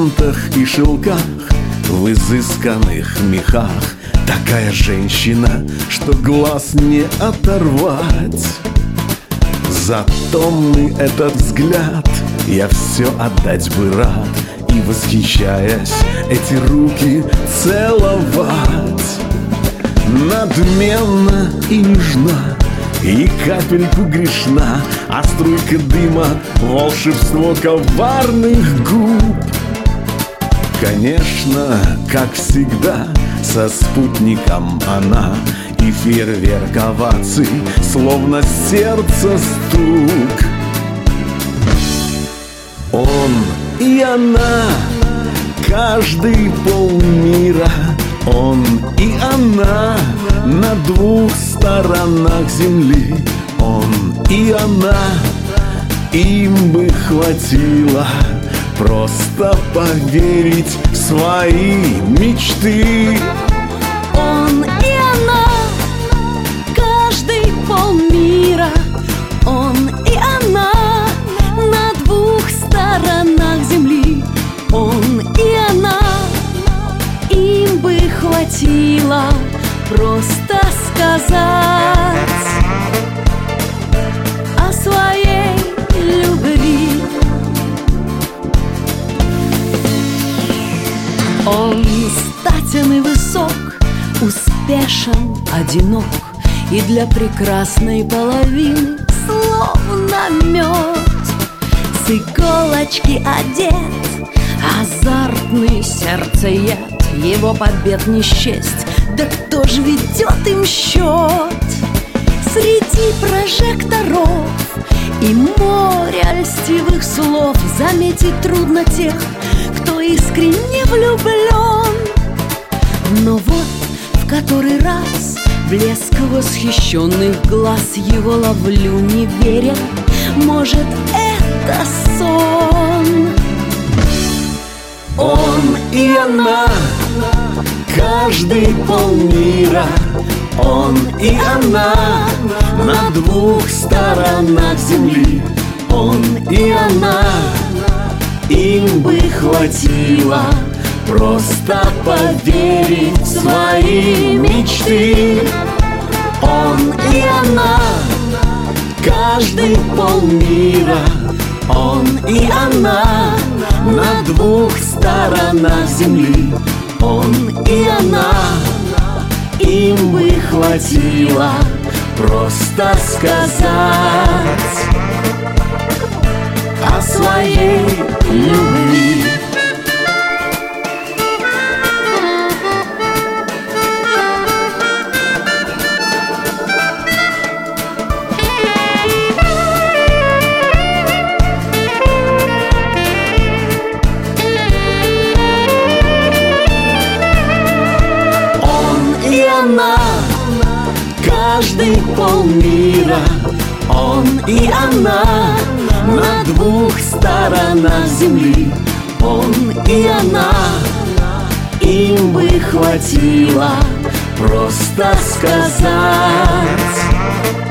лентах и шелках, в изысканных мехах. Такая женщина, что глаз не оторвать. Затомный этот взгляд, я все отдать бы рад, и, восхищаясь, эти руки целовать. Надменно и нежна, и капельку грешна, а струйка дыма — волшебство коварных губ. Конечно, как всегда, со спутником она, и фейерверк оваций, словно сердце стук. Он и она, каждый полмира. Он и она на двух сторонах земли. Он и она, им бы хватило просто поверить в свои мечты. Он и она, каждый полмира. Он и она на двух сторонах земли. Он и она, им бы хватило просто сказать о своей любви. Он статен и высок, успешен, одинок, и для прекрасной половины словно мед. С иголочки одет, азартный сердцеед, его побед не счесть, да кто ж ведет им счет? Среди прожекторов и моря льстивых слов заметить трудно тех, кто искренне влюблен. Но вот в который раз блеск восхищенных глаз его ловлю, не веря, может, это сон. Он и она, каждый полмира. Он и она на двух сторонах земли. Он и она, им бы хватило просто поверить в свои мечты. Он и она, каждый полмира. Он и она на двух сторонах земли. Он и она, им бы хватило просто сказать о своей любви. Она, каждый полмира. Он и она на двух сторонах земли. Он и она, им бы хватило просто сказать